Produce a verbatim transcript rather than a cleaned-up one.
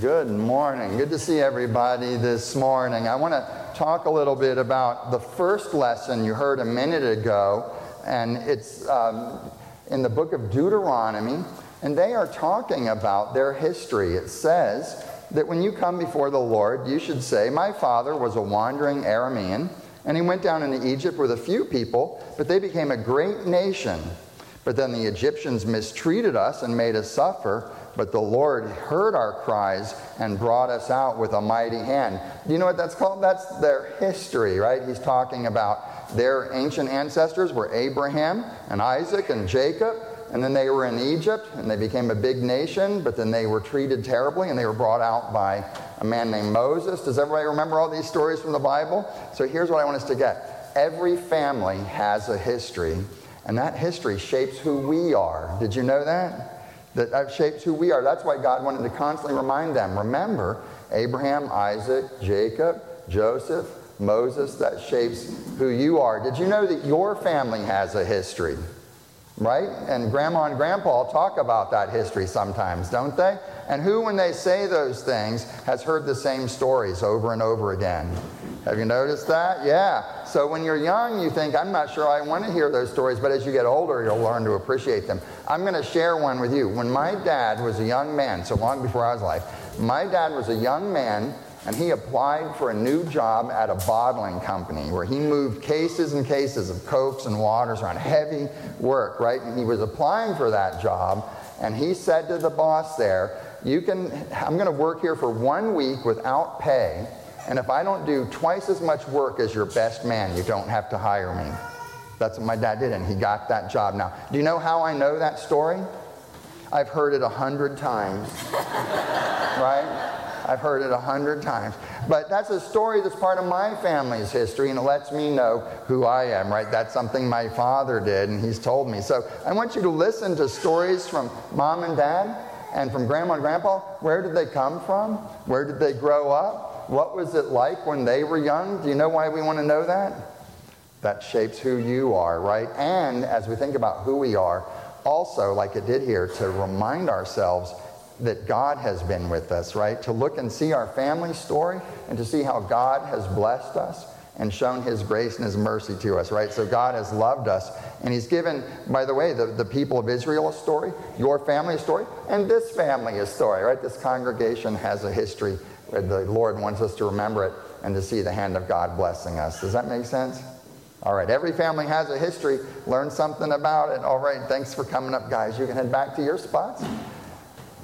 Good morning. Good to see everybody this morning. I want to talk a little bit about the first lesson you heard a minute ago, and it's um, in the book of Deuteronomy, and they are talking about their history. It says that when you come before the Lord, you should say, "My father was a wandering Aramean, and he went down into Egypt with a few people, but they became a great nation. But then the Egyptians mistreated us and made us suffer, but the Lord heard our cries and brought us out with a mighty hand." Do you know what that's called? That's their history, right? He's talking about their ancient ancestors were Abraham and Isaac and Jacob, and then they were in Egypt, and they became a big nation, but then they were treated terribly, and they were brought out by a man named Moses. Does everybody remember all these stories from the Bible? So here's what I want us to get. Every family has a history, and that history shapes who we are. Did you know that? That shapes who we are. That's why God wanted to constantly remind them. Remember, Abraham, Isaac, Jacob, Joseph, Moses, that shapes who you are. Did you know that your family has a history? Right? And Grandma and Grandpa talk about that history sometimes, don't they? And who, when they say those things, has heard the same stories over and over again? Have you noticed that? Yeah. So when you're young, you think, I'm not sure I want to hear those stories, but as you get older, you'll learn to appreciate them. I'm going to share one with you. When my dad was a young man, so long before I was alive, my dad was a young man, and he applied for a new job at a bottling company where he moved cases and cases of Cokes and waters around, heavy work, right? And he was applying for that job, and he said to the boss there, "You can, I'm going to work here for one week without pay, and if I don't do twice as much work as your best man, you don't have to hire me." That's what my dad did, and he got that job. Now, do you know how I know that story? I've heard it a hundred times, right? I've heard it a hundred times. But that's a story that's part of my family's history, and it lets me know who I am, right? That's something my father did, and he's told me. So I want you to listen to stories from Mom and Dad and from Grandma and Grandpa. Where did they come from? Where did they grow up? What was it like when they were young? Do you know why we want to know that? That shapes who you are, right? And as we think about who we are, also, like it did here, to remind ourselves that God has been with us, right? To look and see our family story and to see how God has blessed us and shown his grace and his mercy to us, right? So God has loved us, and he's given, by the way, the, the people of Israel a story, your family a story, and this family a story, right? This congregation has a history where the Lord wants us to remember it and to see the hand of God blessing us. Does that make sense? All right, every family has a history. Learn something about it. All right, thanks for coming up, guys. You can head back to your spots.